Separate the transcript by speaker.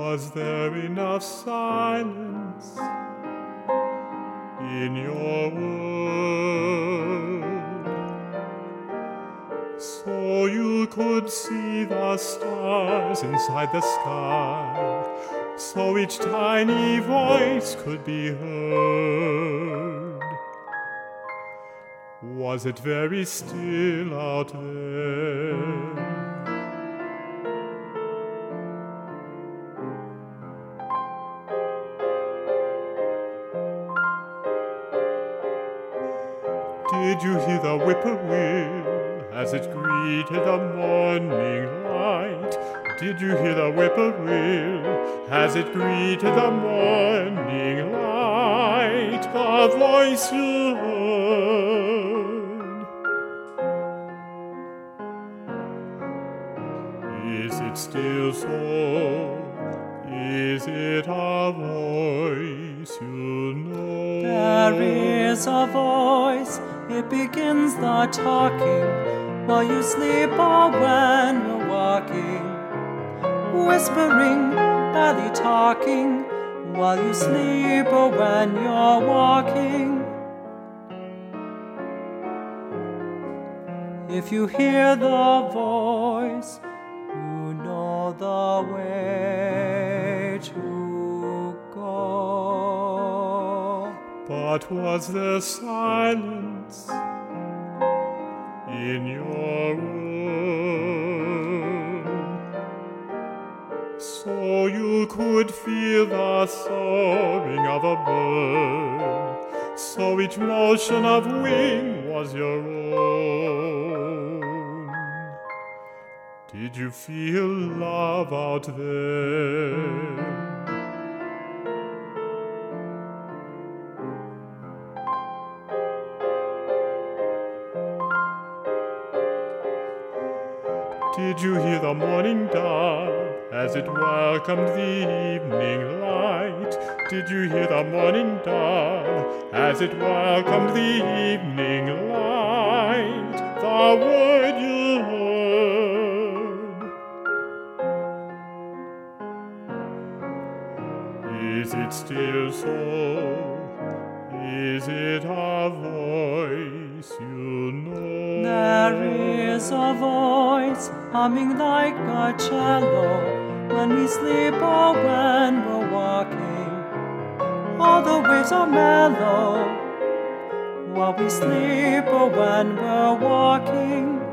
Speaker 1: Was there enough silence in your world, so you could see the stars inside the sky, so each tiny voice could be heard? Was it very still out there? Did you hear the whippoorwill as it greeted the morning light? Did you hear the whippoorwill as it greeted the morning light? The voice you heard, is it still so? Is it a voice you know?
Speaker 2: There is a voice, it begins the talking while you sleep or when you're walking, whispering, barely talking while you sleep or when you're walking. If you hear the voice, you know the way to go.
Speaker 1: But was there silence in your world, so you could feel the soaring of a bird, so each motion of wing was your own? Did you feel love out there? Did you hear the morning dove as it welcomed the evening light? Did you hear the morning dove as it welcomed the evening light? The word you heard, is it still so? Is it a voice you know?
Speaker 2: There is a voice humming like a cello when we sleep or when we're walking. All the waves are mellow while we sleep or when we're walking.